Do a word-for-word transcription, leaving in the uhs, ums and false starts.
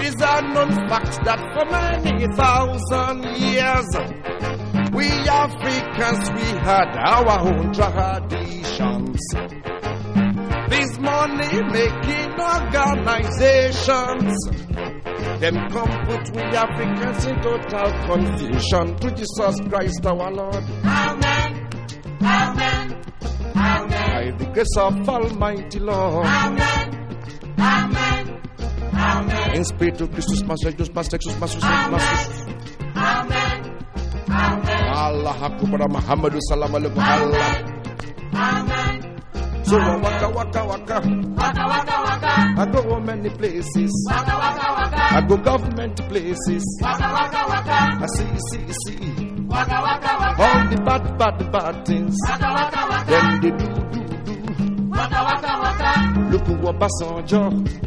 is a known fact that for many thousand years, we Africans, we had our own traditions. These money-making organizations, them come put we Africans in total confusion. To Jesus Christ our Lord. Amen. Amen. Amen. By the grace of Almighty Lord. Amen. Amen. Amen. In spirit of Christus, Master, Jesus, Master, Jesus, Master, Master. Amen. Amen. Allah Akbar, Muhammadu Sallam Alaikum. Allah. Amen. So waka waka waka. Waka waka waka. I go many places. Waka waka waka. I go government places. Waka waka waka. I see, see, see. Waka waka waka. All the bad, bad, bad things. Waka waka waka. Then they do, do, do. Waka waka waka. Look who Obasanjo.